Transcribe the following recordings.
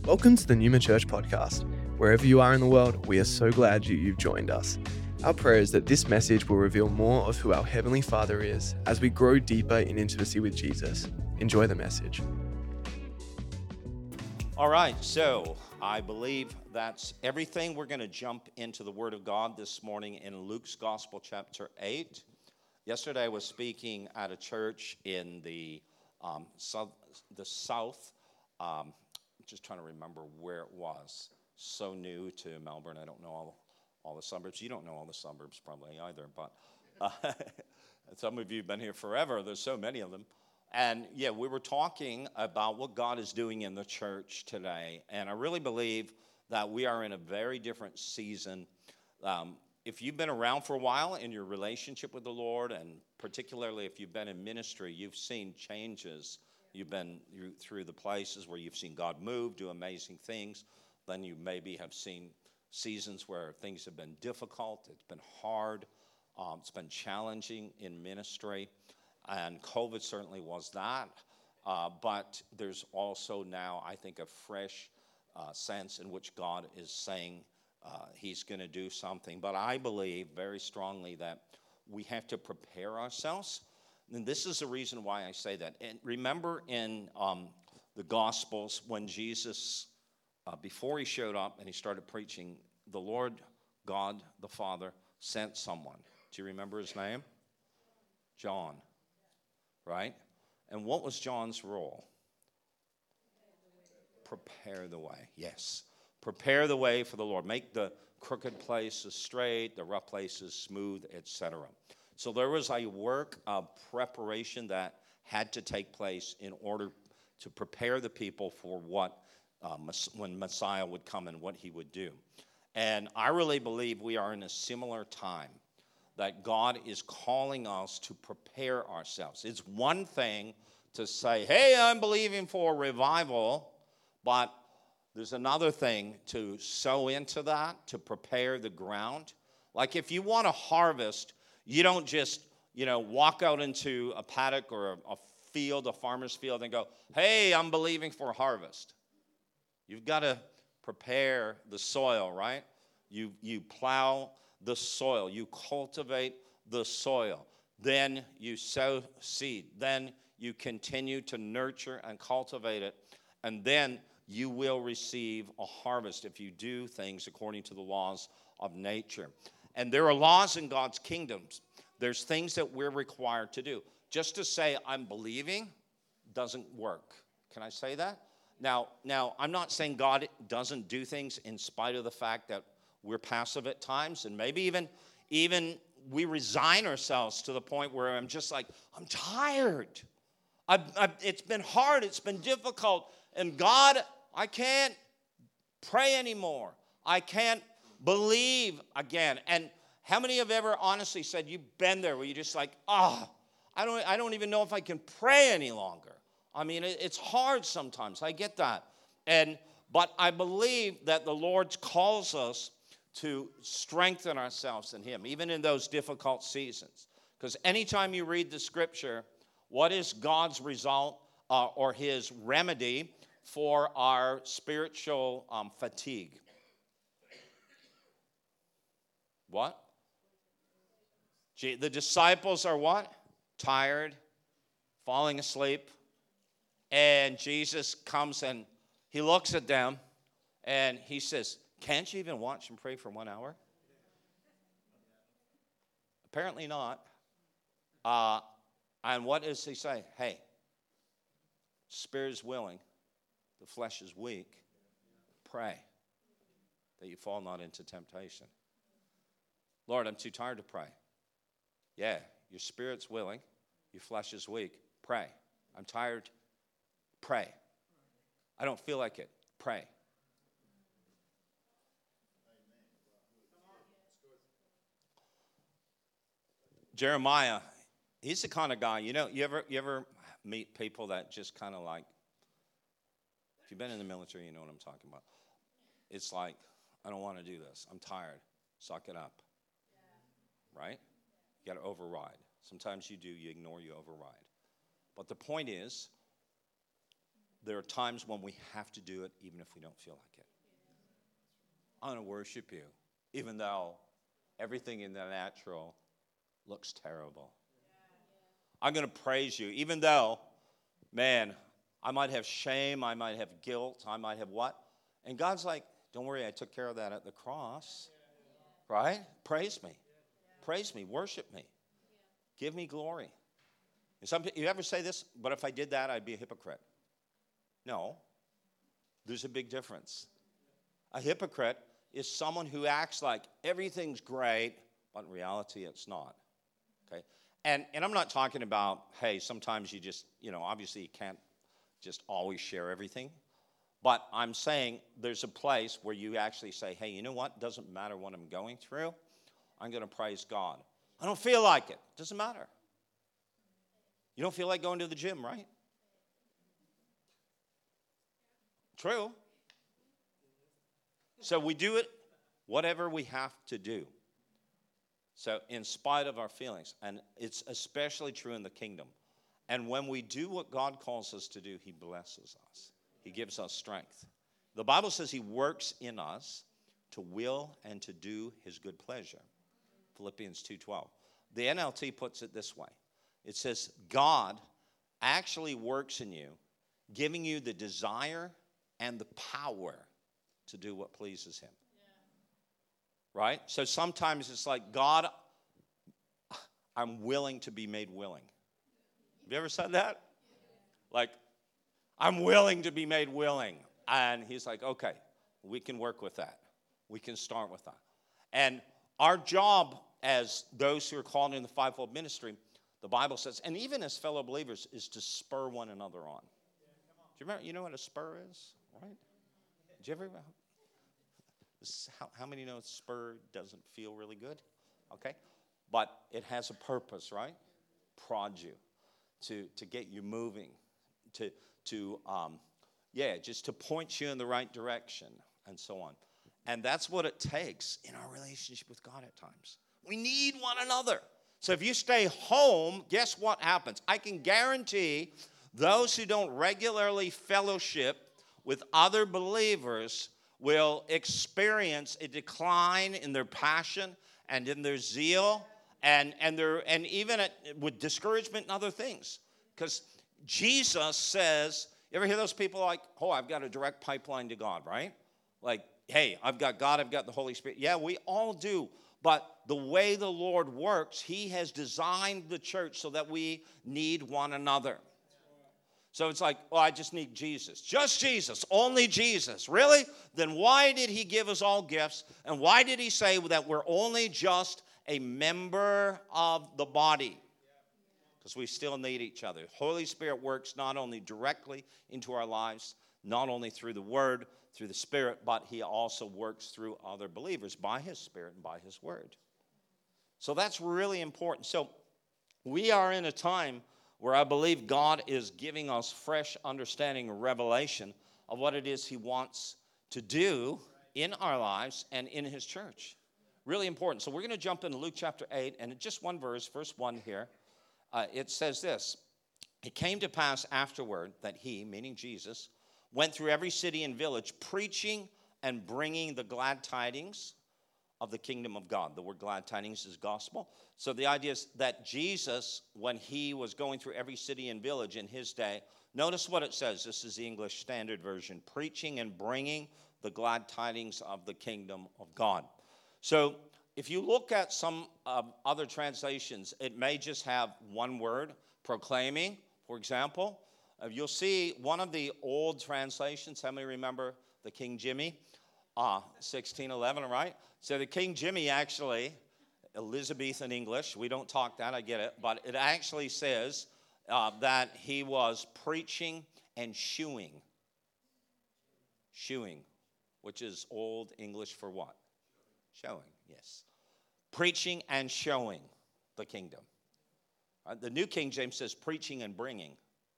Welcome to the Newman Church podcast. Wherever you are in the world, we are so glad you've joined us. Our prayer is that this message will reveal more of who our Heavenly Father is as we grow deeper in intimacy with Jesus. Enjoy the message. All right, so I believe that's everything. We're going to jump into the Word of God this morning in Luke's Gospel, chapter 8. Yesterday I was speaking at a church in the south. Just trying to remember where it was. So new to Melbourne, I don't know all the suburbs. You don't know all the suburbs probably either, but some of you have been here forever. There's so many of them. And yeah, we were talking about what God is doing in the church today. And I really believe that we are in a very different season. If you've been around for a while in your relationship with the Lord, and particularly if you've been in ministry, you've seen changes. You've been through the places where you've seen God move, do amazing things. Then you maybe have seen seasons where things have been difficult. It's been hard. It's been challenging in ministry. And COVID certainly was that. But there's also now, I think, a fresh sense in which God is saying he's going to do something. But I believe very strongly that we have to prepare ourselves. And this is the reason why I say that. And remember in the Gospels when Jesus, before he showed up and he started preaching, the Lord God the Father sent someone. Do you remember his name? John, right? And what was John's role? Prepare the way, yes. Prepare the way for the Lord. Make the crooked places straight, the rough places smooth, etc. So there was a work of preparation that had to take place in order to prepare the people for what when Messiah would come and what he would do. And I really believe we are in a similar time that God is calling us to prepare ourselves. It's one thing to say, hey, I'm believing for revival, but there's another thing to sow into that, to prepare the ground. Like if you want to harvest, you don't just, walk out into a paddock or a field, a farmer's field, and go, hey, I'm believing for harvest. You've got to prepare the soil, right? You plow the soil. You cultivate the soil. Then you sow seed. Then you continue to nurture and cultivate it. And then you will receive a harvest if you do things according to the laws of nature. And there are laws in God's kingdoms. There's things that we're required to do. Just to say I'm believing doesn't work. Can I say that? Now, I'm not saying God doesn't do things in spite of the fact that we're passive at times, and maybe even we resign ourselves to the point where I'm just like, I'm tired. It's been hard. It's been difficult. And God, I can't pray anymore. I can't believe again. And how many have ever honestly said you've been there where you're just like, I don't even know if I can pray any longer. I mean, it's hard sometimes. I get that. But I believe that the Lord calls us to strengthen ourselves in him, even in those difficult seasons. Because anytime you read the scripture, what is God's result or his remedy for our spiritual fatigue? What? The disciples are what? Tired, falling asleep. And Jesus comes and he looks at them and he says, can't you even watch and pray for 1 hour? Apparently not. And what does he say? Hey, spirit is willing, the flesh is weak. Pray that you fall not into temptation. Lord, I'm too tired to pray. Yeah, your spirit's willing, your flesh is weak. Pray. I'm tired. Pray. I don't feel like it. Pray. Jeremiah, he's the kind of guy, you ever meet people that just kind of like, if you've been in the military, you know what I'm talking about. It's like, I don't want to do this. I'm tired. Suck it up. Yeah. Right? You got to override. Sometimes you do, you ignore, you override. But the point is, there are times when we have to do it even if we don't feel like it. I'm going to worship you, even though everything in the natural looks terrible. I'm going to praise you, even though, man, I might have shame, I might have guilt, I might have what? And God's like, don't worry, I took care of that at the cross. Right? Praise me. Praise me. Worship me. Give me glory. And you ever say this? But if I did that, I'd be a hypocrite. No. There's a big difference. A hypocrite is someone who acts like everything's great, but in reality it's not. Okay? And I'm not talking about, hey, sometimes you just, obviously you can't just always share everything. But I'm saying there's a place where you actually say, hey, you know what? Doesn't matter what I'm going through. I'm going to praise God. I don't feel like it. Doesn't matter. You don't feel like going to the gym, right? True. So we do it whatever we have to do. So in spite of our feelings. And it's especially true in the kingdom. And when we do what God calls us to do, he blesses us. He gives us strength. The Bible says he works in us to will and to do his good pleasure. Philippians 2:12. The NLT puts it this way. It says, God actually works in you, giving you the desire and the power to do what pleases him. Yeah. Right? So sometimes it's like, God, I'm willing to be made willing. Have you ever said that? Like, I'm willing to be made willing. And he's like, okay, we can work with that. We can start with that. And our job as those who are called in the fivefold ministry, the Bible says, and even as fellow believers, is to spur one another on. Do you remember, you know what a spur is, right? Did you ever, how many know spur doesn't feel really good? Okay. But it has a purpose, right? Prod you, to get you moving, just to point you in the right direction and so on. And that's what it takes in our relationship with God at times. We need one another. So if you stay home, guess what happens? I can guarantee those who don't regularly fellowship with other believers will experience a decline in their passion and in their zeal and even with discouragement and other things. Because Jesus says, you ever hear those people like, oh, I've got a direct pipeline to God, right? Like, hey, I've got God, I've got the Holy Spirit. Yeah, we all do. But the way the Lord works, he has designed the church so that we need one another. So it's like, oh, I just need Jesus. Just Jesus. Only Jesus. Really? Then why did he give us all gifts? And why did he say that we're only just a member of the body? Because we still need each other. Holy Spirit works not only directly into our lives, not only through the Word, through the Spirit, but he also works through other believers by his Spirit and by his Word. So that's really important. So we are in a time where I believe God is giving us fresh understanding and revelation of what it is he wants to do in our lives and in his church. Really important. So we're going to jump into Luke chapter 8, and just one verse, verse 1 here. It says this: it came to pass afterward that he, meaning Jesus, went through every city and village, preaching and bringing the glad tidings of the kingdom of God. The word glad tidings is gospel. So the idea is that Jesus, when he was going through every city and village in his day, notice what it says. This is the English Standard Version. Preaching and bringing the glad tidings of the kingdom of God. So if you look at some other translations, it may just have one word, proclaiming, for example. You'll see one of the old translations. How many remember the King Jimmy? 1611, right? So the King Jimmy actually, Elizabethan English, we don't talk that, I get it, but it actually says that he was preaching and shewing. Shewing, which is old English for what? Showing, yes. Preaching and showing the kingdom. The New King James says preaching and bringing.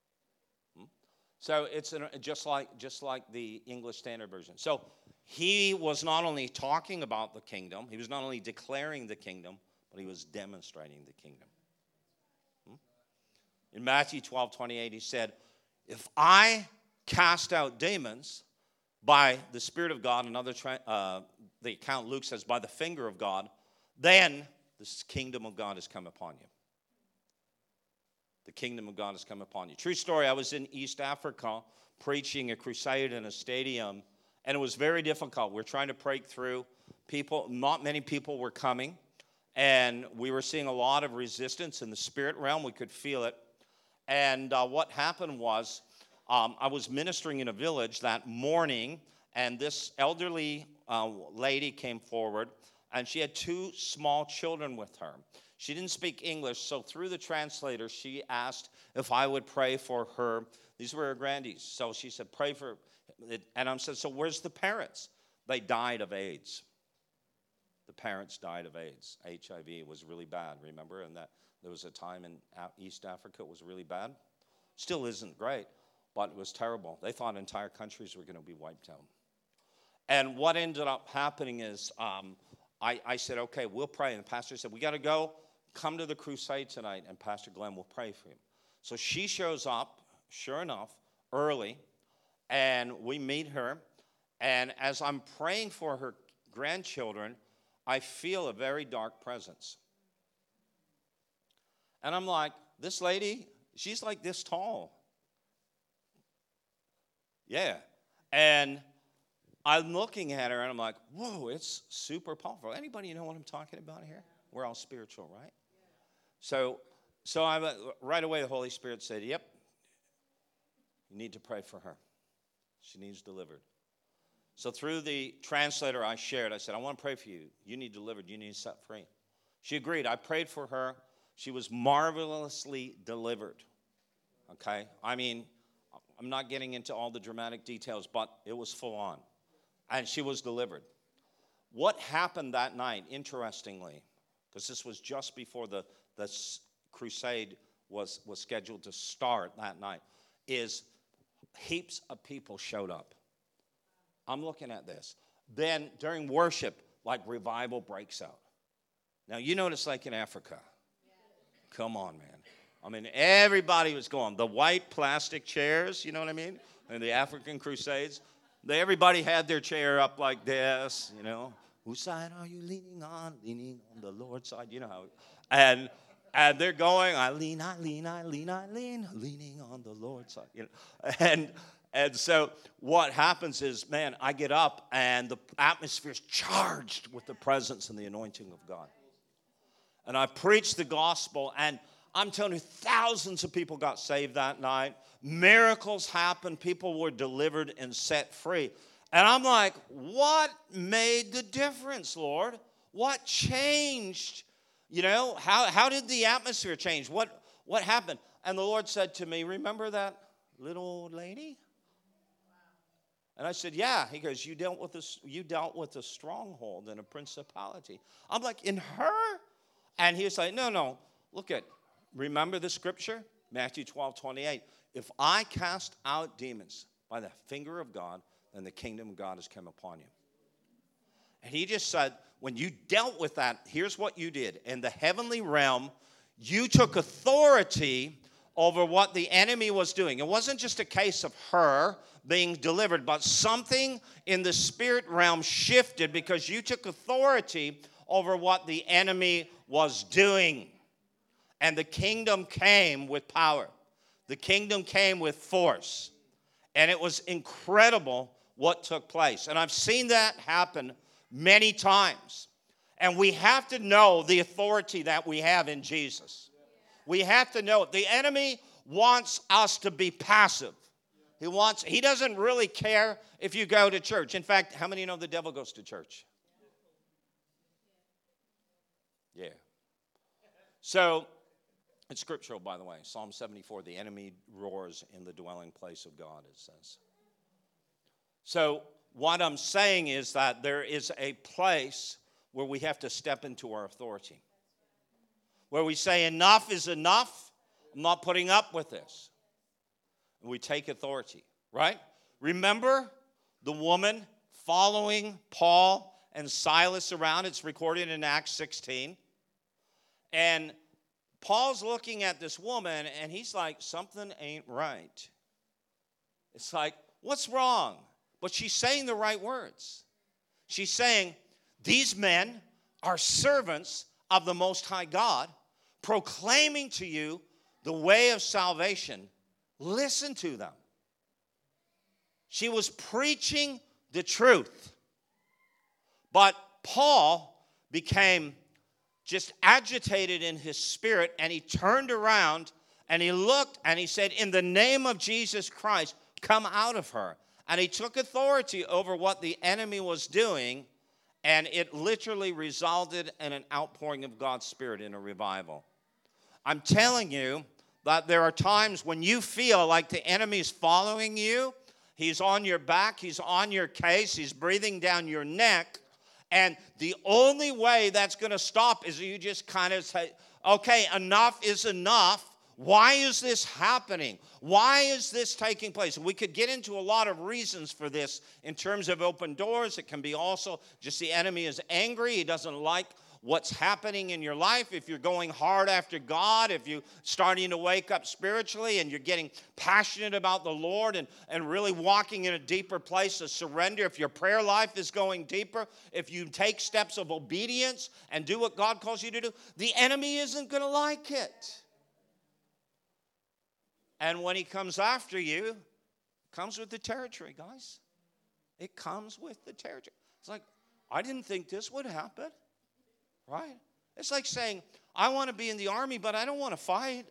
So it's just like the English Standard Version. So he was not only talking about the kingdom, he was not only declaring the kingdom, but he was demonstrating the kingdom. In Matthew 12:28, he said, if I cast out demons by the Spirit of God, the account Luke says, by the finger of God, then the kingdom of God has come upon you. The kingdom of God has come upon you. True story, I was in East Africa preaching a crusade in a stadium, and it was very difficult. We're trying to break through. Not many people were coming, and we were seeing a lot of resistance in the spirit realm. We could feel it. And what happened was, I was ministering in a village that morning, and this elderly lady came forward, and she had 2 small children with her. She didn't speak English, so through the translator, she asked if I would pray for her. These were her grandies. So she said, pray for it. And I said, so where's the parents? They died of AIDS. The parents died of AIDS. HIV was really bad, remember? And that there was a time in East Africa it was really bad. Still isn't great, but it was terrible. They thought entire countries were going to be wiped out. And what ended up happening is I said, okay, we'll pray. And the pastor said, we got to go. Come to the crusade tonight, and Pastor Glenn will pray for you. So she shows up, sure enough, early, and we meet her. And as I'm praying for her grandchildren, I feel a very dark presence. And I'm like, this lady, she's like this tall. Yeah. And I'm looking at her, and I'm like, whoa, it's super powerful. Anybody know what I'm talking about here? We're all spiritual, right? So right away the Holy Spirit said, yep, you need to pray for her. She needs delivered. So through the translator I shared, I said, I want to pray for you. You need delivered. You need set free. She agreed. I prayed for her. She was marvelously delivered. Okay? I mean, I'm not getting into all the dramatic details, but it was full on. And she was delivered. What happened that night, interestingly, because this was just before the crusade was scheduled to start that night, is heaps of people showed up. I'm looking at this. Then during worship, like revival breaks out. Now, you know what it's like in Africa. Come on, man. I mean, everybody was going. The white plastic chairs, you know what I mean? And the African crusades, everybody had their chair up like this, you know. Whose side are you leaning on? Leaning on the Lord's side. You know how. And they're going, I lean, leaning on the Lord's side. You know. And so what happens is, man, I get up and the atmosphere is charged with the presence and the anointing of God. And I preached the gospel, and I'm telling you, thousands of people got saved that night. Miracles happened. People were delivered and set free. And I'm like, what made the difference, Lord? What changed? You know, how did the atmosphere change? What happened? And the Lord said to me, remember that little old lady? And I said, yeah. He goes, you dealt with a stronghold and a principality. I'm like, in her? And he was like, no. Look at, remember the scripture? Matthew 12:28. If I cast out demons by the finger of God, then the kingdom of God has come upon you. And he just said, when you dealt with that, here's what you did. In the heavenly realm, you took authority over what the enemy was doing. It wasn't just a case of her being delivered, but something in the spirit realm shifted because you took authority over what the enemy was doing. And the kingdom came with power. The kingdom came with force. And it was incredible what took place. And I've seen that happen many times. And we have to know the authority that we have in Jesus. We have to know it. The enemy wants us to be passive. He doesn't really care if you go to church. In fact, how many know the devil goes to church? Yeah. So, it's scriptural, by the way. Psalm 74, the enemy roars in the dwelling place of God, it says. So, what I'm saying is that there is a place where we have to step into our authority. Where we say, enough is enough. I'm not putting up with this. And we take authority, right? Remember the woman following Paul and Silas around? It's recorded in Acts 16. And Paul's looking at this woman, and he's like, something ain't right. It's like, what's wrong? But she's saying the right words. She's saying, these men are servants of the Most High God, proclaiming to you the way of salvation. Listen to them. She was preaching the truth. But Paul became just agitated in his spirit, and he turned around and he looked and he said, in the name of Jesus Christ, come out of her. And he took authority over what the enemy was doing, and it literally resulted in an outpouring of God's Spirit in a revival. I'm telling you that there are times when you feel like the enemy is following you. He's on your back. He's on your case. He's breathing down your neck. And the only way that's going to stop is you just kind of say, okay, enough is enough. Why is this happening? Why is this taking place? We could get into a lot of reasons for this in terms of open doors. It can be also just the enemy is angry. He doesn't like what's happening in your life. If you're going hard after God, if you're starting to wake up spiritually and you're getting passionate about the Lord and really walking in a deeper place of surrender, if your prayer life is going deeper, if you take steps of obedience and do what God calls you to do, the enemy isn't going to like it. And when he comes after you, it comes with the territory, guys. It comes with the territory. It's like, I didn't think this would happen, right? It's like saying, I want to be in the army, but I don't want to fight.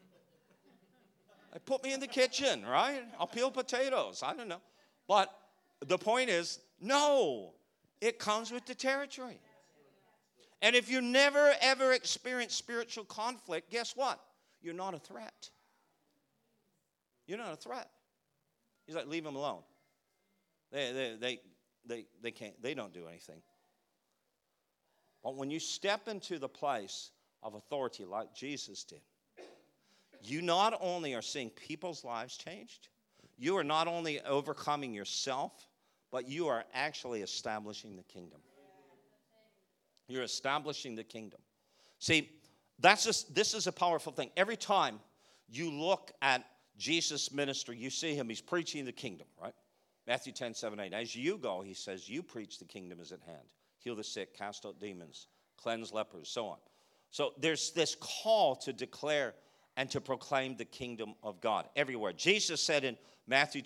Put me in the kitchen, right? I'll peel potatoes. I don't know. But the point is, no, it comes with the territory. And if you never, ever experience spiritual conflict, guess what? You're not a threat. You're not a threat. He's like, leave them alone. They can't. They don't do anything. But when you step into the place of authority like Jesus did, you not only are seeing people's lives changed, you are not only overcoming yourself, but you are actually establishing the kingdom. You're establishing the kingdom. See, this is a powerful thing. Every time you look at Jesus' ministry, you see him, he's preaching the kingdom, right? Matthew 10:7-8. As you go, he says, you preach the kingdom is at hand. Heal the sick, cast out demons, cleanse lepers, so on. So there's this call to declare and to proclaim the kingdom of God everywhere. Jesus said in Matthew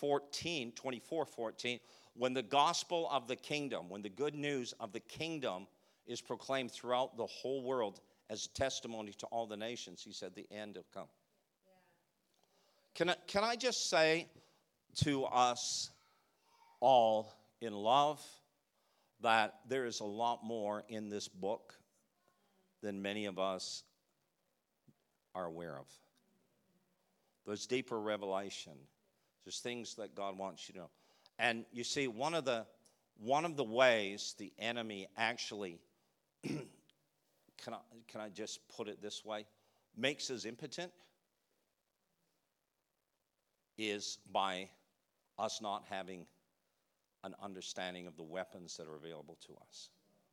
24:14, when the gospel of the kingdom, when the good news of the kingdom is proclaimed throughout the whole world as a testimony to all the nations, he said the end have come. Can I just say to us all in love that there is a lot more in this book than many of us are aware of. There's deeper revelation. There's things that God wants you to know. And you see, one of the ways the enemy actually, can I just put it this way, makes us impotent is by us not having an understanding of the weapons that are available to us.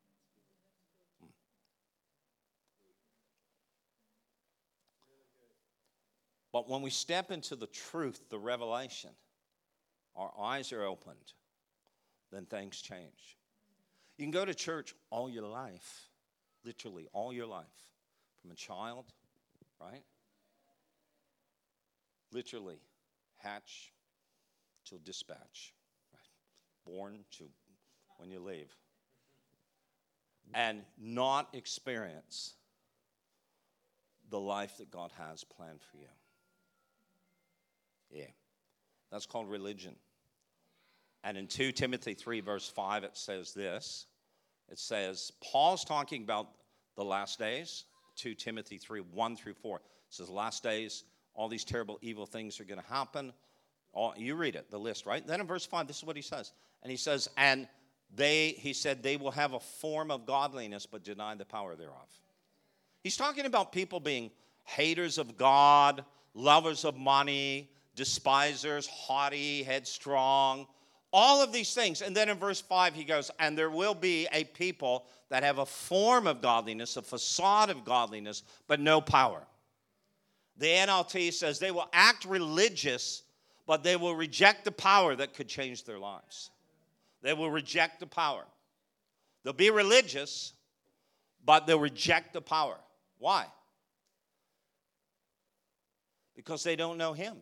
But when we step into the truth, the revelation, our eyes are opened, then things change. You can go to church all your life, literally all your life, from a child, right? Literally. Hatch till dispatch, right? Born to when you leave, and not experience the life that God has planned for you. Yeah, that's called religion. And in 2 Timothy 3 verse 5 it says this. It says, Paul's talking about the last days. 2 Timothy 3, 1-4. It says last days, all these terrible, evil things are going to happen. You read it, the list, right? Then in verse 5, this is what he says. And he says, and he said, they will have a form of godliness, but deny the power thereof. He's talking about people being haters of God, lovers of money, despisers, haughty, headstrong, all of these things. And then in verse 5, he goes, and there will be a people that have a form of godliness, a facade of godliness, but no power. The NLT says they will act religious, but they will reject the power that could change their lives. They will reject the power. They'll be religious, but they'll reject the power. Why? Because they don't know him.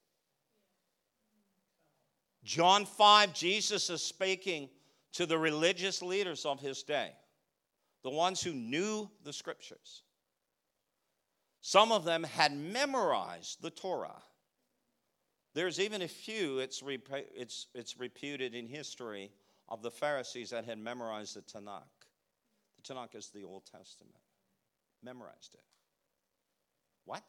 John 5, Jesus is speaking to the religious leaders of his day, the ones who knew the scriptures. Some of them had memorized the Torah. There's even a few, it's reputed in history, of the Pharisees that had memorized the Tanakh. The Tanakh is the Old Testament. Memorized it. What?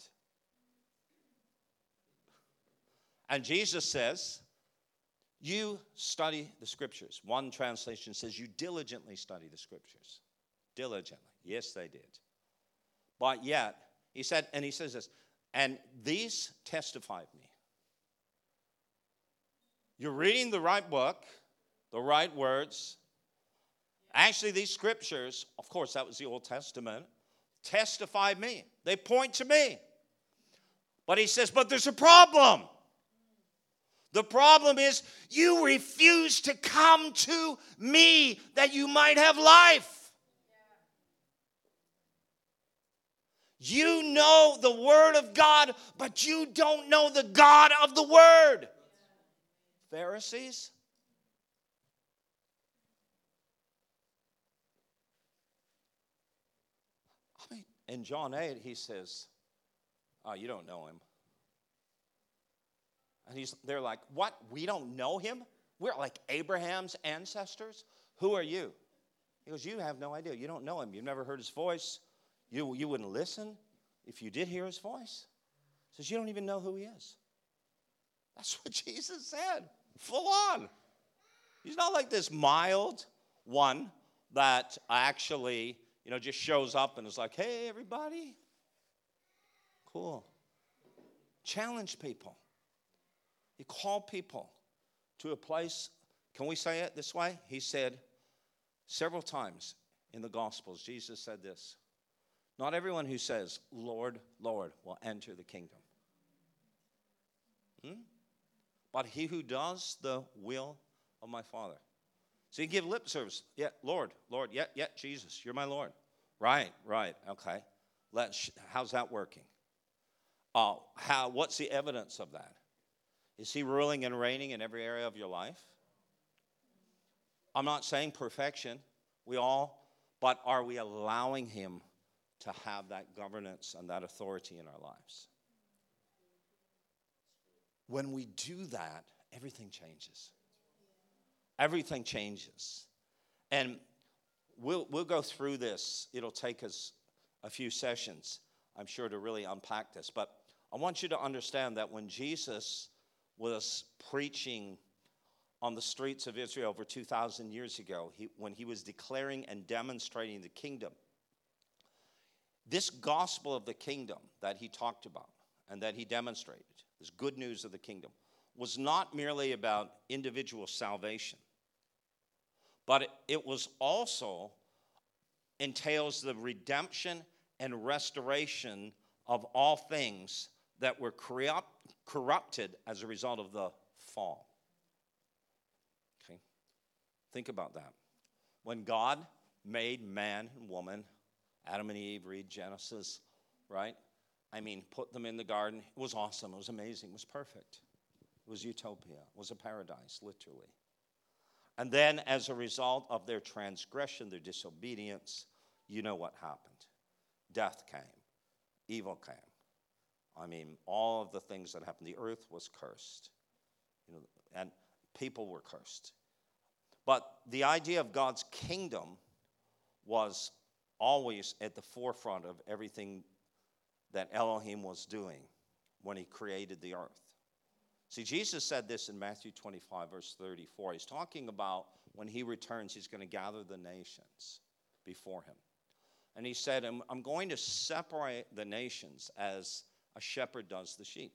And Jesus says, you study the scriptures. One translation says, you diligently study the scriptures. Diligently. Yes, they did. But yet, he said, and he says this, and these testify of me. You're reading the right book, the right words. Actually, these scriptures, of course, that was the Old Testament, testify me. They point to me. But he says, but there's a problem. The problem is you refuse to come to me that you might have life. You know the Word of God, but you don't know the God of the Word. Pharisees. I mean, in John 8, he says, oh, you don't know him. And they're like, what? We don't know him? We're like Abraham's ancestors? Who are you? He goes, you have no idea. You don't know him. You've never heard his voice. You wouldn't listen if you did hear his voice. He says, you don't even know who he is. That's what Jesus said. Full on. He's not like this mild one that actually, just shows up and is like, hey, everybody. Cool. Challenge people. He called people to a place, can we say it this way? He said several times in the Gospels, Jesus said this, not everyone who says, Lord, Lord, will enter the kingdom. But he who does the will of my Father. So you give lip service. Yeah, Lord, Lord, yeah, Jesus, you're my Lord. Right, okay. How's that working? What's the evidence of that? Is he ruling and reigning in every area of your life? I'm not saying perfection. But are we allowing him to have that governance and that authority in our lives? When we do that, everything changes. Everything changes. And we'll go through this. It'll take us a few sessions, I'm sure, to really unpack this. But I want you to understand that when Jesus was preaching on the streets of Israel over 2,000 years ago, when he was declaring and demonstrating the kingdom, this gospel of the kingdom that he talked about and that he demonstrated, this good news of the kingdom, was not merely about individual salvation, but it was also entails the redemption and restoration of all things that were corrupted as a result of the fall. Okay? Think about that. When God made man and woman, Adam and Eve, read Genesis, right? Put them in the garden. It was awesome. It was amazing. It was perfect. It was utopia. It was a paradise, literally. And then as a result of their transgression, their disobedience, you know what happened. Death came. Evil came. All of the things that happened. The earth was cursed. And people were cursed. But the idea of God's kingdom was always at the forefront of everything that Elohim was doing when he created the earth. See, Jesus said this in Matthew 25, verse 34. He's talking about when he returns, he's going to gather the nations before him. And he said, I'm going to separate the nations as a shepherd does the sheep.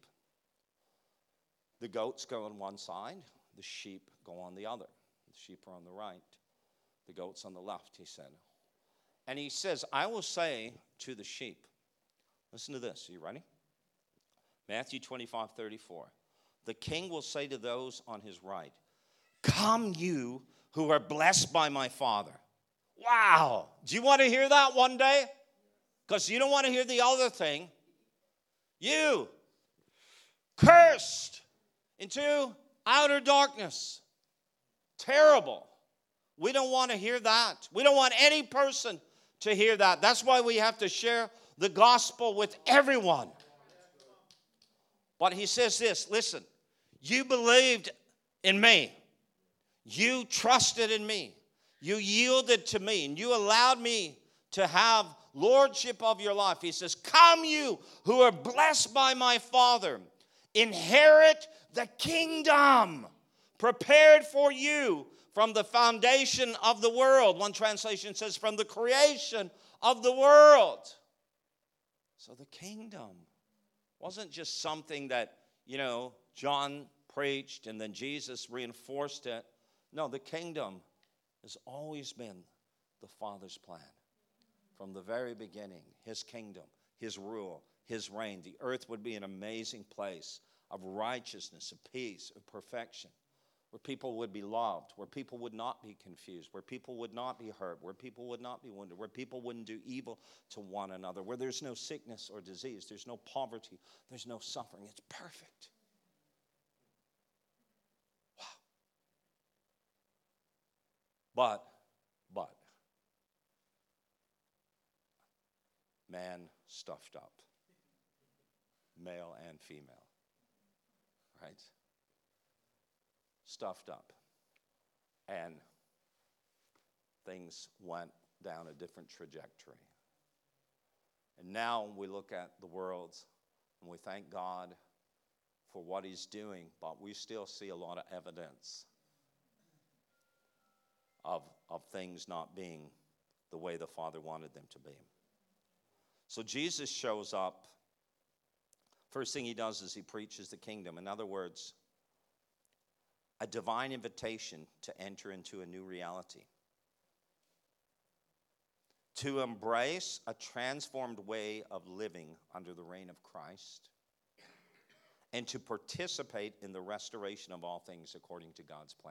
The goats go on one side, the sheep go on the other. The sheep are on the right, the goats on the left, he said. And he says, I will say to the sheep, listen to this, are you ready? Matthew 25, 34. the king will say to those on his right, come you who are blessed by my Father. Wow. Do you want to hear that one day? Because you don't want to hear the other thing. You, cursed into outer darkness. Terrible. We don't want to hear that. We don't want any person to hear that. That's why we have to share the gospel with everyone. But he says this, listen, you believed in me. You trusted in me. You yielded to me, and you allowed me to have lordship of your life. He says, come you who are blessed by my Father, inherit the kingdom prepared for you from the foundation of the world. One translation says from the creation of the world. So the kingdom wasn't just something that, John preached and then Jesus reinforced it. No, the kingdom has always been the Father's plan. From the very beginning, his kingdom, his rule, his reign. The earth would be an amazing place of righteousness, of peace, of perfection, where people would be loved, where people would not be confused, where people would not be hurt, where people would not be wounded, where people wouldn't do evil to one another, where there's no sickness or disease, there's no poverty, there's no suffering. It's perfect. Wow. But, man stuffed up, male and female, right? Stuffed up. And things went down a different trajectory. And now we look at the world and we thank God for what he's doing, but we still see a lot of evidence of things not being the way the Father wanted them to be. So Jesus shows up. First thing he does is he preaches the kingdom. In other words, a divine invitation to enter into a new reality. To embrace a transformed way of living under the reign of Christ. And to participate in the restoration of all things according to God's plan.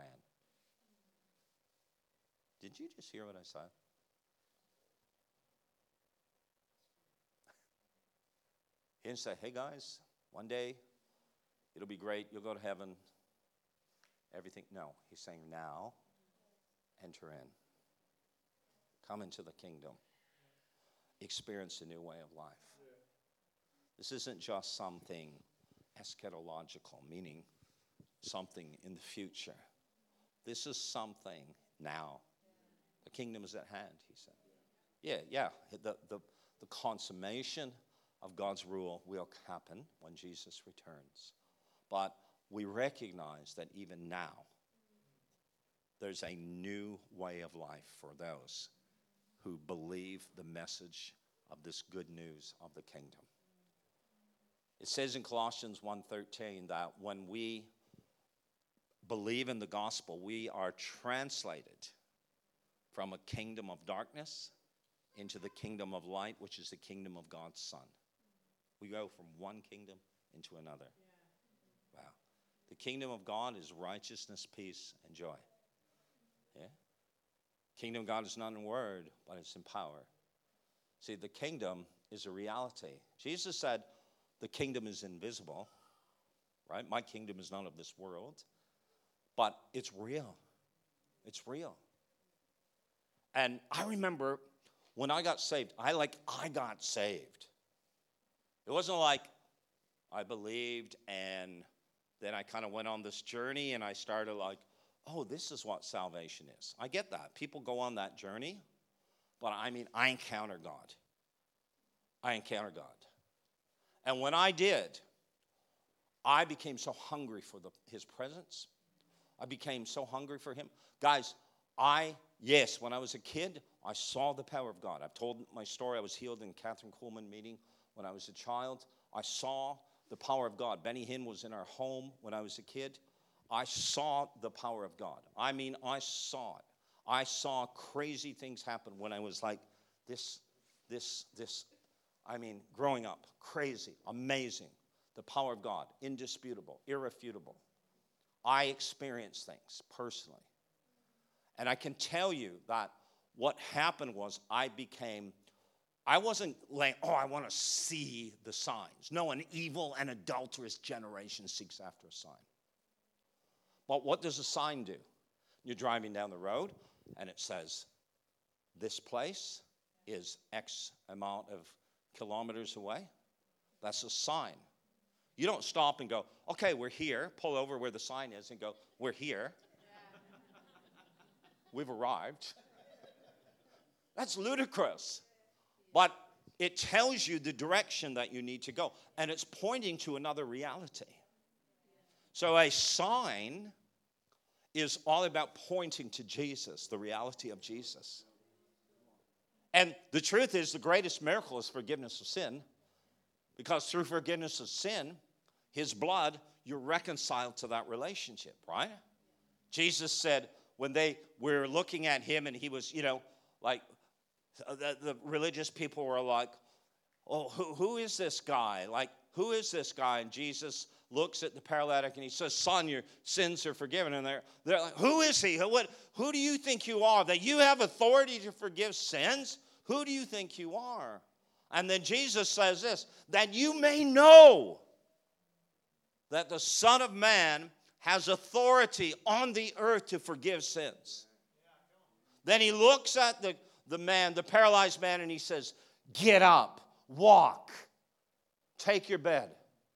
Did you just hear what I said? He didn't say, hey guys, one day it'll be great, you'll go to heaven, everything. No, he's saying now, enter in. Come into the kingdom. Experience a new way of life. This isn't just something eschatological, meaning something in the future. This is something now. The kingdom is at hand, he said. Yeah. The consummation of God's rule will happen when Jesus returns. But we recognize that even now, there's a new way of life for those who believe the message of this good news of the kingdom. It says in Colossians 1:13 that when we believe in the gospel, we are translated from a kingdom of darkness into the kingdom of light, which is the kingdom of God's Son. We go from one kingdom into another. Wow. The kingdom of God is righteousness, peace, and joy. Yeah? Kingdom of God is not in word, but it's in power. See, the kingdom is a reality. Jesus said the kingdom is invisible, right? My kingdom is not of this world, but it's real. It's real. And I remember when I got saved, I got saved. It wasn't like I believed and then I kind of went on this journey and I started like, oh, this is what salvation is. I get that. People go on that journey, but I encounter God. I encounter God. And when I did, I became so hungry for his presence. I became so hungry for him. Guys, when I was a kid, I saw the power of God. I've told my story. I was healed in Catherine Kuhlman meeting when I was a child. I saw the power of God. Benny Hinn was in our home when I was a kid. I saw the power of God. I saw it. I saw crazy things happen when I was like this, growing up. Crazy, amazing. The power of God, indisputable, irrefutable. I experience things personally. And I can tell you that what happened was I wasn't like, I want to see the signs. No, an evil and adulterous generation seeks after a sign. But what does a sign do? You're driving down the road, and it says, this place is X amount of kilometers away. That's a sign. You don't stop and go, okay, we're here. Pull over where the sign is and go, we're here. We've arrived. That's ludicrous. But it tells you the direction that you need to go. And it's pointing to another reality. So a sign is all about pointing to Jesus, the reality of Jesus. And the truth is, the greatest miracle is forgiveness of sin. Because through forgiveness of sin, his blood, you're reconciled to that relationship, right? Jesus said when they were looking at him and he was, like the religious people were like, oh, who is this guy? Like, who is this guy? And Jesus looks at the paralytic and he says, son, your sins are forgiven. And they're like, who is he? Who do you think you are? That you have authority to forgive sins? Who do you think you are? And then Jesus says this, that you may know that the Son of Man has authority on the earth to forgive sins. Then he looks at the man, the paralyzed man, and he says, get up, walk, take your bed,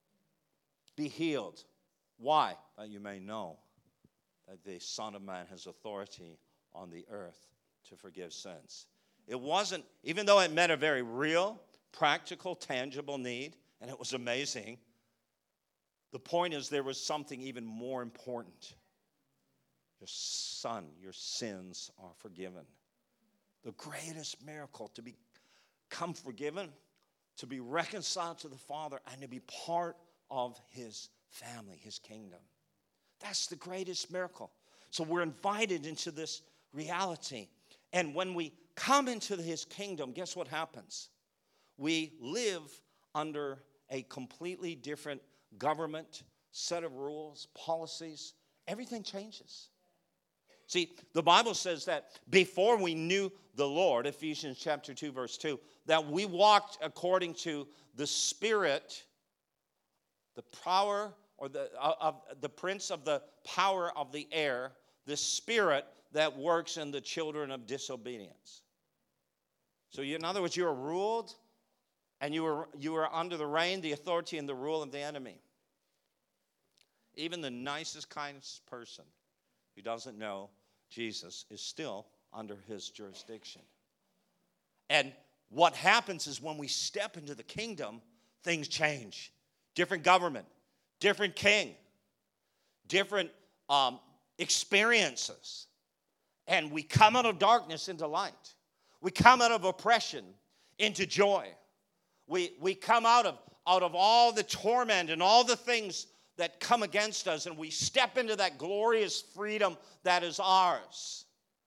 be healed. Why? That you may know that the Son of Man has authority on the earth to forgive sins. It wasn't, even though it met a very real, practical, tangible need, and it was amazing, the point is there was something even more important. Your son, your sins are forgiven. The greatest miracle, to become forgiven, to be reconciled to the Father, and to be part of his family, his kingdom. That's the greatest miracle. So we're invited into this reality. And when we come into his kingdom, guess what happens? We live under a completely different government, set of rules, policies. Everything changes. See, the Bible says that before we knew the Lord, Ephesians chapter 2, verse 2, that we walked according to the Spirit, the power, or the prince of the power of the air, the spirit that works in the children of disobedience. So in other words, you were ruled, and you were under the reign, the authority, and the rule of the enemy. Even the nicest, kindest person who doesn't know Jesus is still under his jurisdiction. And what happens is when we step into the kingdom, things change. Different government, different king, different experiences. And we come out of darkness into light. We come out of oppression into joy. We come out of all the torment and all the things that come against us, and we step into that glorious freedom that is ours.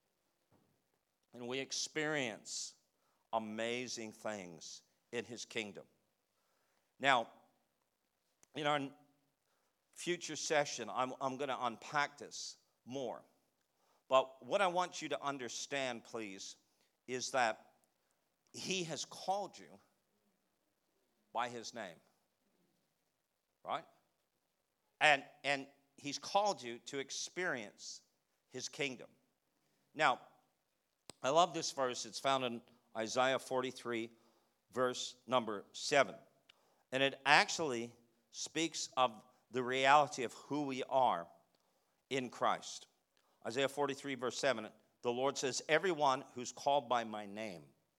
And we experience amazing things in his kingdom. Now, in our future session, I'm going to unpack this more. But what I want you to understand, please, is that he has called you by his name. Right? And he's called you to experience his kingdom. Now, I love this verse. It's found in Isaiah 43, verse number 7. And it actually speaks of the reality of who we are in Christ. Isaiah 43, verse 7, the Lord says, everyone who's called by my name,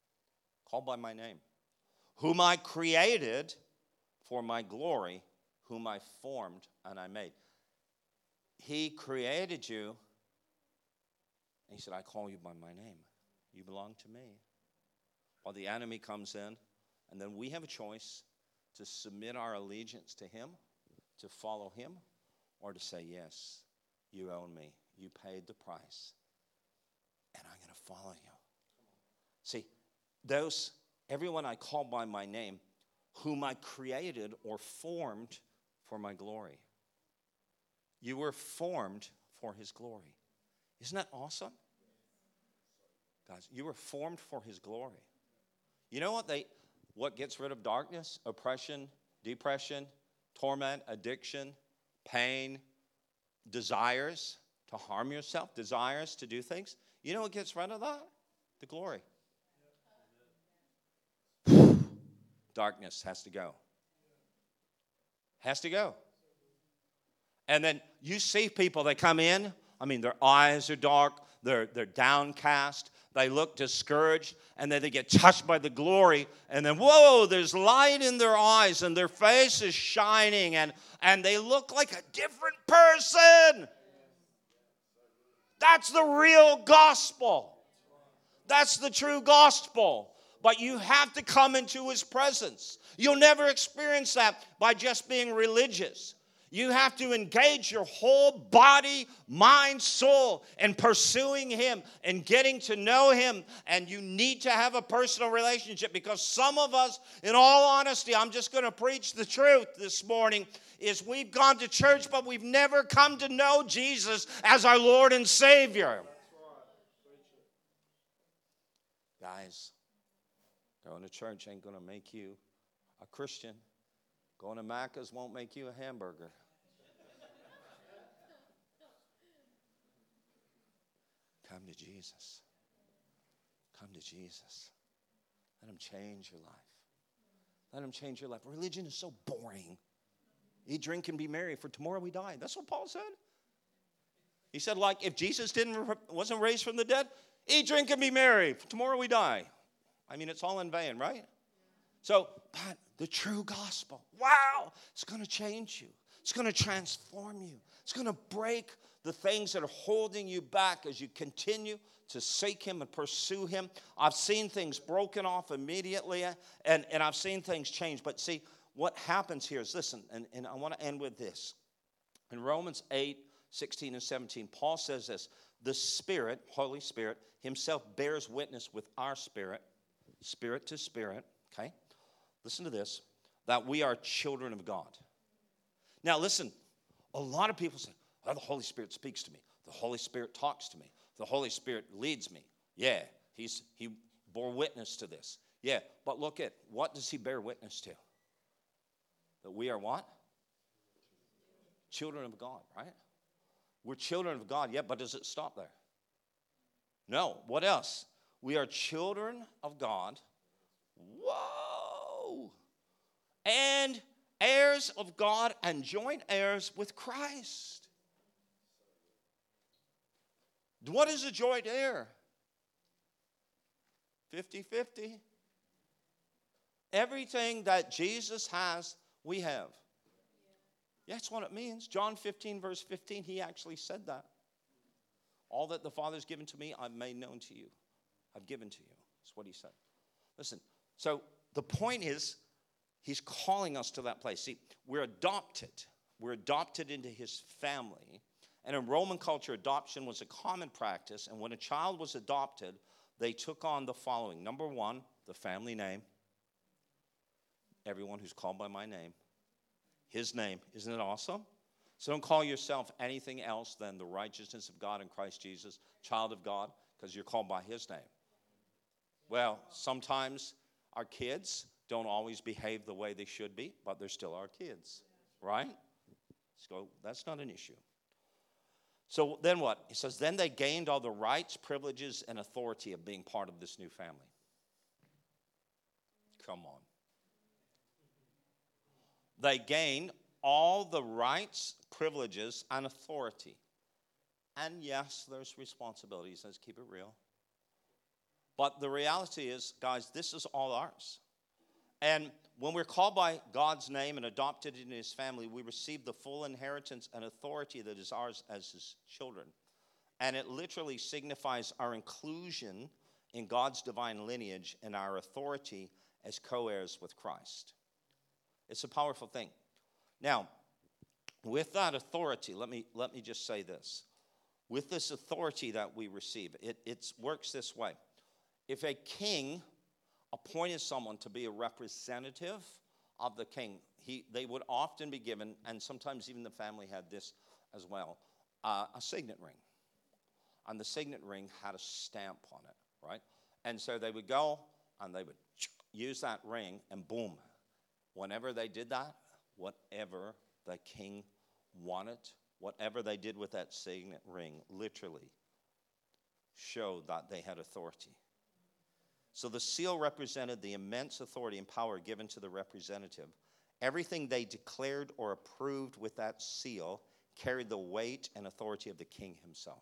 whom I created for my glory, whom I formed and I made. He created you, and he said, I call you by my name. You belong to me. While the enemy comes in, and then we have a choice to submit our allegiance to him, to follow him, or to say, yes, you own me. You paid the price, and I'm going to follow you. See, everyone I call by my name, whom I created or formed for my glory. You were formed for his glory. Isn't that awesome? Guys, you were formed for his glory. You know what gets rid of darkness, oppression, depression, torment, addiction, pain, desires to harm yourself, desires to do things? You know what gets rid of that? The glory. Darkness has to go. Has to go. And then you see people, they come in, I mean, their eyes are dark, they're downcast, they look discouraged, and then they get touched by the glory, and then, whoa, there's light in their eyes, and their face is shining, and they look like a different person. That's the real gospel. That's the true gospel. But you have to come into his presence. You'll never experience that by just being religious. You have to engage your whole body, mind, soul in pursuing him and getting to know him. And you need to have a personal relationship, because some of us, in all honesty, I'm just going to preach the truth this morning, is we've gone to church, but we've never come to know Jesus as our Lord and Savior. Guys, going to church ain't going to make you a Christian. Going to Macca's won't make you a hamburger. Come to Jesus. Come to Jesus. Let him change your life. Let him change your life. Religion is so boring. Eat, drink, and be merry, for tomorrow we die. That's what Paul said. He said, like, if Jesus wasn't raised from the dead, eat, drink, and be merry, for tomorrow we die. I mean, it's all in vain, right? So, but the true gospel, wow, it's going to change you. It's going to transform you. It's going to break the things that are holding you back as you continue to seek him and pursue him. I've seen things broken off immediately, and I've seen things change. But see, what happens here is, listen, and I want to end with this. In Romans 8, 16 and 17, Paul says this: the Spirit, Holy Spirit, himself bears witness with our spirit, spirit to spirit, okay? Listen to this, that we are children of God. Now listen, a lot of people say, oh, the Holy Spirit speaks to me. The Holy Spirit talks to me. The Holy Spirit leads me. Yeah, he bore witness to this. Yeah, but look at, what does he bear witness to? That we are what? Children of God, right? We're children of God, yeah, but does it stop there? No, what else? We are children of God. Whoa! And heirs of God and joint heirs with Christ. What is a joint heir? 50-50. Everything that Jesus has, we have. That's what it means. John 15, verse 15, he actually said that. All that the Father's given to me, I've made known to you. I've given to you. That's what he said. Listen, so the point is, he's calling us to that place. See, we're adopted. We're adopted into his family. And in Roman culture, adoption was a common practice. And when a child was adopted, they took on the following. Number one, the family name. Everyone who's called by my name. His name. Isn't it awesome? So don't call yourself anything else than the righteousness of God in Christ Jesus, child of God, because you're called by his name. Well, sometimes our kids don't always behave the way they should be, but they're still our kids, right? So that's not an issue. So then what? He says, then they gained all the rights, privileges, and authority of being part of this new family. Come on. They gained all the rights, privileges, and authority. And yes, there's responsibilities. Let's keep it real. But the reality is, guys, this is all ours. And when we're called by God's name and adopted into his family, we receive the full inheritance and authority that is ours as his children. And it literally signifies our inclusion in God's divine lineage and our authority as co-heirs with Christ. It's a powerful thing. Now, with that authority, let me just say this. With this authority that we receive, it works this way. If a king appointed someone to be a representative of the king, they would often be given, and sometimes even the family had this as well, a signet ring. And the signet ring had a stamp on it, right? And so they would go and they would use that ring, and boom, whenever they did that, whatever the king wanted, whatever they did with that signet ring, literally showed that they had authority. So the seal represented the immense authority and power given to the representative. Everything they declared or approved with that seal carried the weight and authority of the king himself.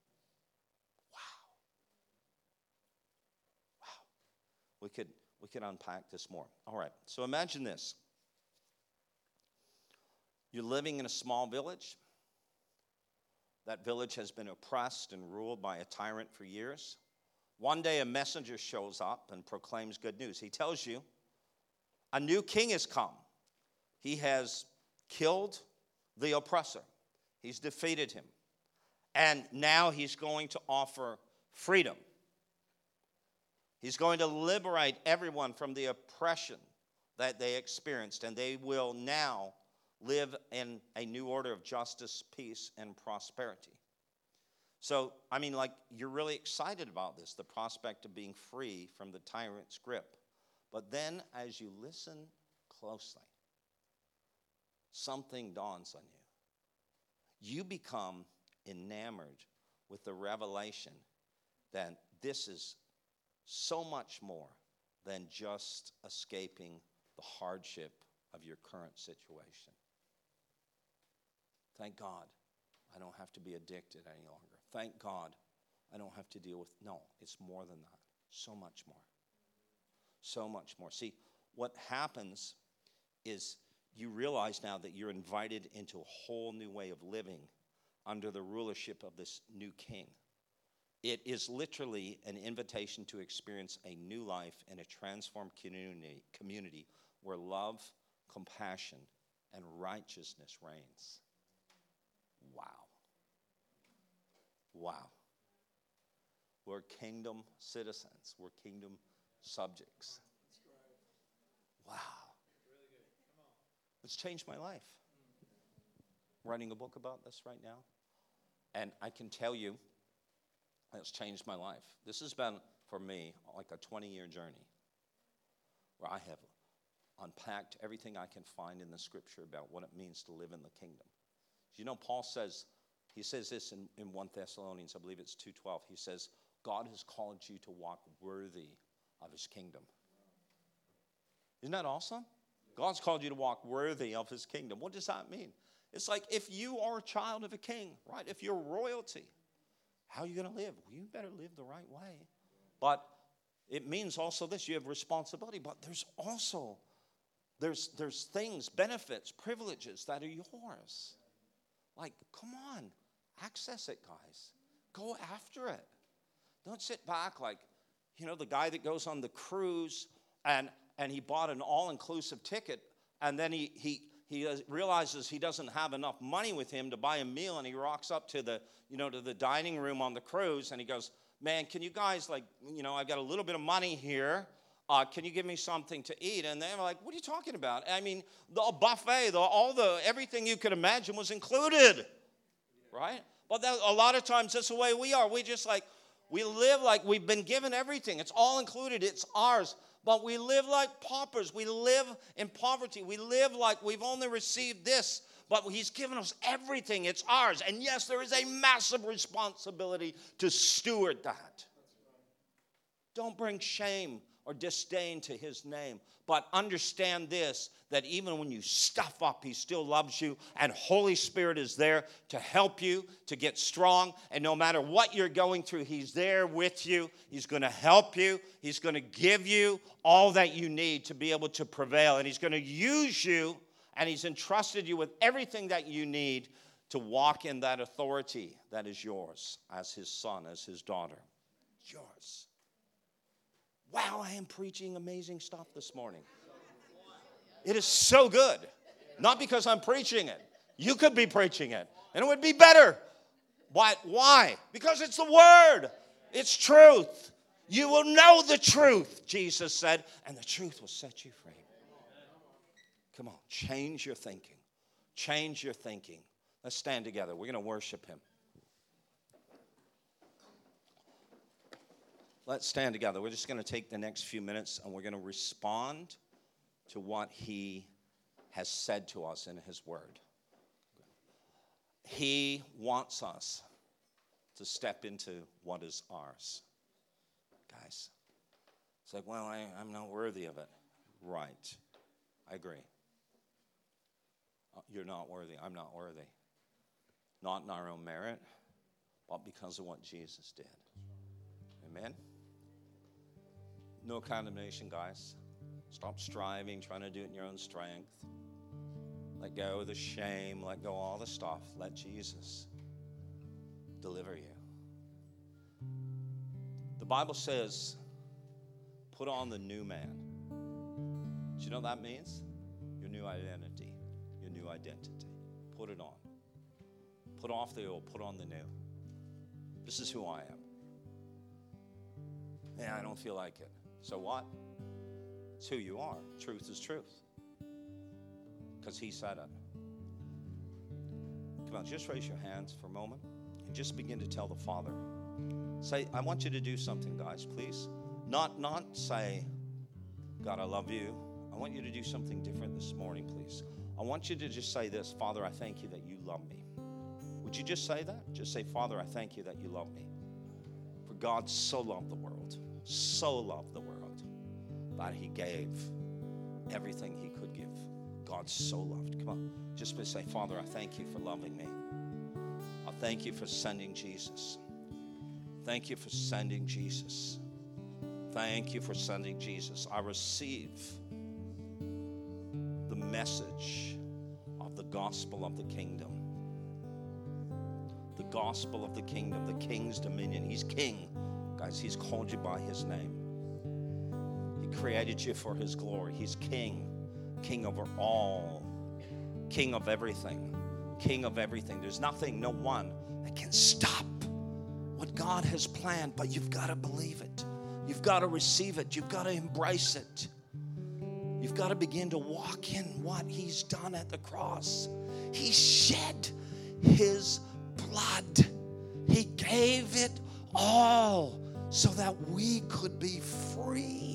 Wow. We could unpack this more. All right, so imagine this. You're living in a small village. That village has been oppressed and ruled by a tyrant for years. One day a messenger shows up and proclaims good news. He tells you a new king has come. He has killed the oppressor. He's defeated him. And now he's going to offer freedom. He's going to liberate everyone from the oppression that they experienced. And they will now live in a new order of justice, peace, and prosperity. So, you're really excited about this, the prospect of being free from the tyrant's grip. But then, as you listen closely, something dawns on you. You become enamored with the revelation that this is so much more than just escaping the hardship of your current situation. Thank God I don't have to be addicted any longer. Thank God I don't have to deal with, no, it's more than that. So much more. So much more. See, what happens is you realize now that you're invited into a whole new way of living under the rulership of this new king. It is literally an invitation to experience a new life in a transformed community where love, compassion, and righteousness reigns. Wow. Wow. We're kingdom citizens. We're kingdom subjects. Wow. It's changed my life. I'm writing a book about this right now. And I can tell you, it's changed my life. This has been, for me, like a 20-year journey where I have unpacked everything I can find in the scripture about what it means to live in the kingdom. You know, Paul says, he says this in 1 Thessalonians, I believe it's 2:12. He says, God has called you to walk worthy of his kingdom. Isn't that awesome? God's called you to walk worthy of his kingdom. What does that mean? It's like if you are a child of a king, right? If you're royalty, how are you going to live? Well, you better live the right way. But it means also this, you have responsibility, but there's also, there's things, benefits, privileges that are yours. Like, come on, access it, guys. Go after it. Don't sit back like, the guy that goes on the cruise and he bought an all-inclusive ticket, and then he realizes he doesn't have enough money with him to buy a meal, and he rocks up to the dining room on the cruise, and he goes, man, can you guys, I've got a little bit of money here. Can you give me something to eat? And they're like, what are you talking about? I mean, the buffet, everything you could imagine was included, right? But a lot of times that's the way we are. We live like we've been given everything. It's all included. It's ours. But we live like paupers. We live in poverty. We live like we've only received this. But he's given us everything. It's ours. And yes, there is a massive responsibility to steward that. Don't bring shame or disdain to his name. But understand this, that even when you stuff up, he still loves you. And Holy Spirit is there to help you, to get strong. And no matter what you're going through, he's there with you. He's going to help you. He's going to give you all that you need to be able to prevail. And he's going to use you, and he's entrusted you with everything that you need to walk in that authority that is yours as his son, as his daughter. It's yours. Wow, I am preaching amazing stuff this morning. It is so good. Not because I'm preaching it. You could be preaching it, and it would be better. But why? Because it's the word. It's truth. You will know the truth, Jesus said, and the truth will set you free. Come on, change your thinking. Change your thinking. Let's stand together. We're going to worship him. Let's stand together. We're just going to take the next few minutes and we're going to respond to what he has said to us in his word. He wants us to step into what is ours. Guys, it's like, well, I'm not worthy of it. Right. I agree. You're not worthy. I'm not worthy. Not in our own merit, but because of what Jesus did. Amen? No condemnation, guys. Stop striving, trying to do it in your own strength. Let go of the shame. Let go of all the stuff. Let Jesus deliver you. The Bible says, put on the new man. Do you know what that means? Your new identity. Your new identity. Put it on. Put off the old. Put on the new. This is who I am. Yeah, I don't feel like it. So what? It's who you are. Truth is truth. Because he said it. Come on, just raise your hands for a moment and just begin to tell the Father. Say, I want you to do something, guys, please. Not say, God, I love you. I want you to do something different this morning, please. I want you to just say this, Father, I thank you that you love me. Would you just say that? Just say, Father, I thank you that you love me. For God so loved the world, that he gave everything he could give. God so loved. Come on, just say, Father, I thank you for loving me. I thank you for sending Jesus. Thank you for sending Jesus. Thank you for sending Jesus. I receive the message of the gospel of the kingdom. The gospel of the kingdom, the king's dominion. He's king. Guys, he's called you by his name. He created you for his glory. He's king. King over all. King of everything. King of everything. There's nothing, no one that can stop what God has planned, but you've got to believe it. You've got to receive it. You've got to embrace it. You've got to begin to walk in what he's done at the cross. He shed his blood. He gave it all so that we could be free.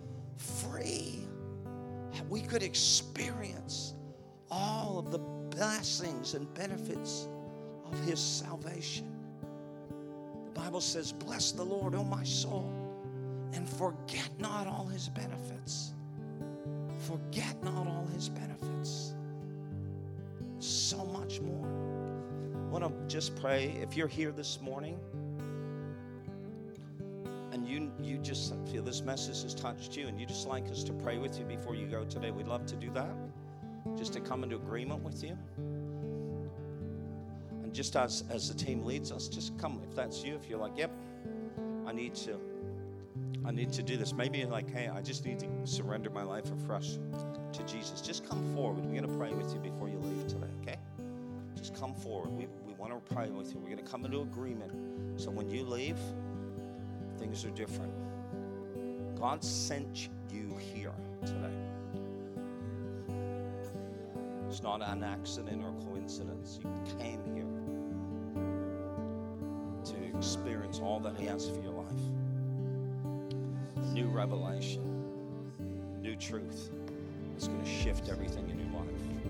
We could experience all of the blessings and benefits of his salvation. The Bible says, bless the Lord, O my soul, and forget not all his benefits. Forget not all his benefits. So much more. I want to just pray. If you're here this morning and you just feel this message has touched you and you just like us to pray with you before you go today, we'd love to do that. Just to come into agreement with you. And just as the team leads us, just come. If that's you, if you're like, yep, I need to do this. Maybe you're like, hey, I just need to surrender my life afresh to Jesus. Just come forward. We're going to pray with you before you leave today, okay? Just come forward. We want to pray with you. We're going to come into agreement. So when you leave, things are different. God sent you here today. It's not an accident or coincidence. You came here to experience all that he has for your life. New revelation, new truth. It's going to shift everything in your life.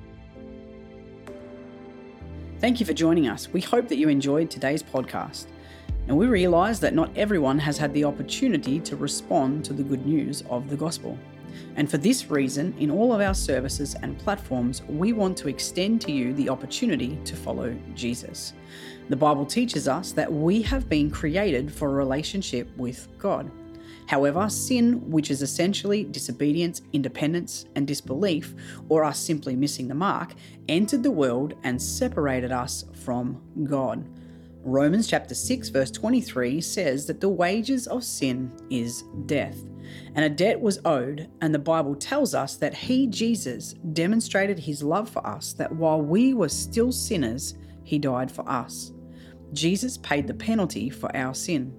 Thank you for joining us. We hope that you enjoyed today's podcast. And we realize that not everyone has had the opportunity to respond to the good news of the gospel. And for this reason, in all of our services and platforms, we want to extend to you the opportunity to follow Jesus. The Bible teaches us that we have been created for a relationship with God. However, sin, which is essentially disobedience, independence, and disbelief, or us simply missing the mark, entered the world and separated us from God. Romans chapter 6 verse 23 says that the wages of sin is death. And a debt was owed, and the Bible tells us that he, Jesus, demonstrated his love for us, that while we were still sinners, he died for us. Jesus paid the penalty for our sin.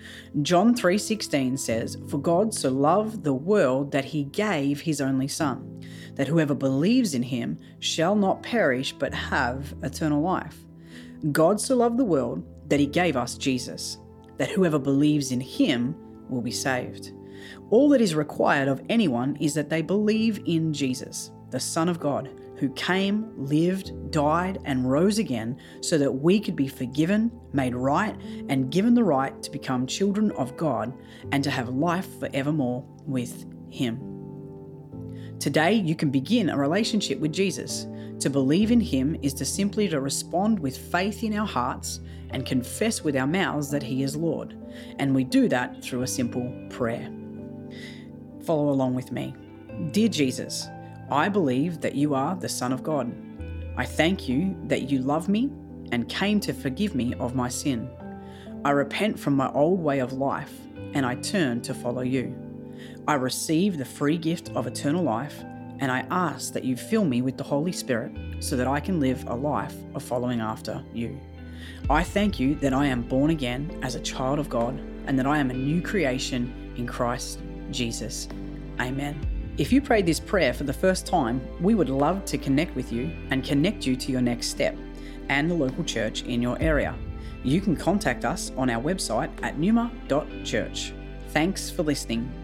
John 3:16 says, "For God so loved the world that he gave his only Son, that whoever believes in him shall not perish but have eternal life." God so loved the world that he gave us Jesus, that whoever believes in him will be saved. All that is required of anyone is that they believe in Jesus, the Son of God, who came, lived, died, and rose again so that we could be forgiven, made right, and given the right to become children of God and to have life forevermore with him. Today, you can begin a relationship with Jesus. To believe in him is to simply respond with faith in our hearts and confess with our mouths that he is Lord. And we do that through a simple prayer. Follow along with me. Dear Jesus, I believe that you are the Son of God. I thank you that you love me and came to forgive me of my sin. I repent from my old way of life and I turn to follow you. I receive the free gift of eternal life and I ask that you fill me with the Holy Spirit so that I can live a life of following after you. I thank you that I am born again as a child of God and that I am a new creation in Christ Jesus. Amen. If you prayed this prayer for the first time, we would love to connect with you and connect you to your next step and the local church in your area. You can contact us on our website at numa.church. Thanks for listening.